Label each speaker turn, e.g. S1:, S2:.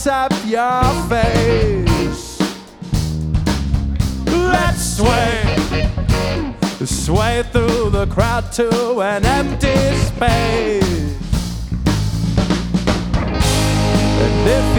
S1: tap your face. Let's sway through the crowd to an empty space. And if